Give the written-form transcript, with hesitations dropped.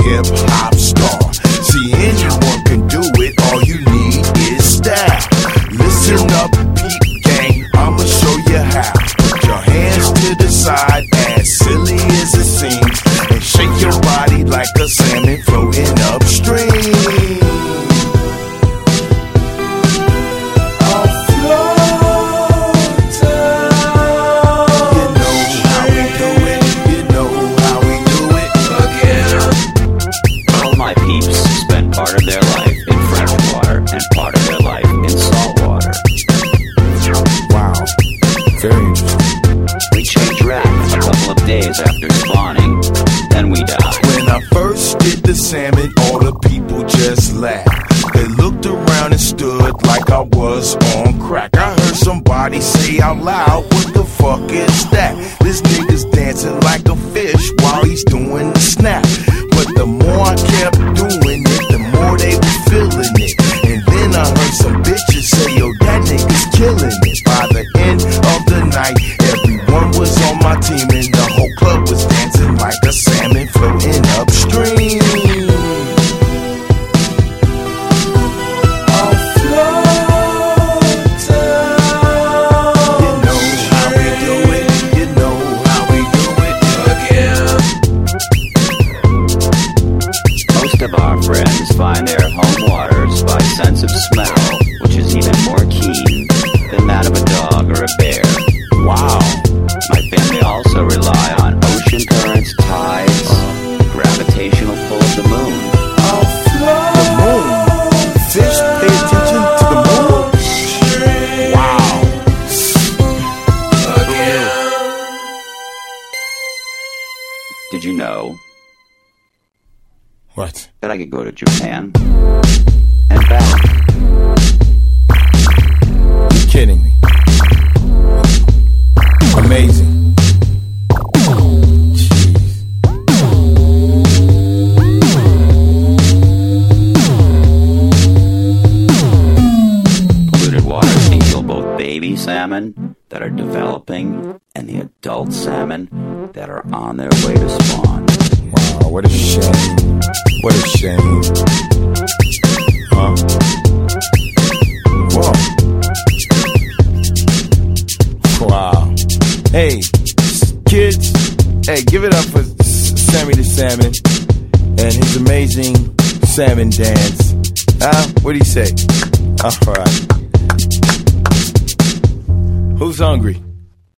hip-hop star. See, anyone can do it, all you need is style. Listen up, peep gang, I'ma show you how. Put your hands to the side, as silly as it seems, and shake your body like a salmon floating upstream. Part of their life in fresh water and part of their life in salt water. Wow, very interesting. We change rack a couple of days after spawning, then we die. When I first did the salmon, all the people just laughed. They looked around and stood like I was on crack. I heard somebody say out loud, what the fuck is that? This nigga's dancing like a fish while he's doing the snap. But the more I kept doing it, the more they was feeling it. And then I heard some bitches say, yo, that nigga's killing it. By the end of the night, everyone was on my team, and the whole club was dancing like a salmon floating upstream. Of our friends find their home waters by sense of smell, which is even more keen than that of a dog or a bear. Wow. My family also rely on ocean currents, tides, gravitational pull of the moon. The moon? Fish pay attention to the moon? Wow. Did you know What? that I could go to Japan and back? You're kidding me. Amazing. Polluted water can kill both baby salmon that are developing and the adult salmon that are on their way to spawn. Wow, what a shame. What a shame. Huh? Whoa. Wow. Hey, kids, hey, give it up for Sammy the Salmon and his amazing salmon dance. What do you say? All right. Who's hungry?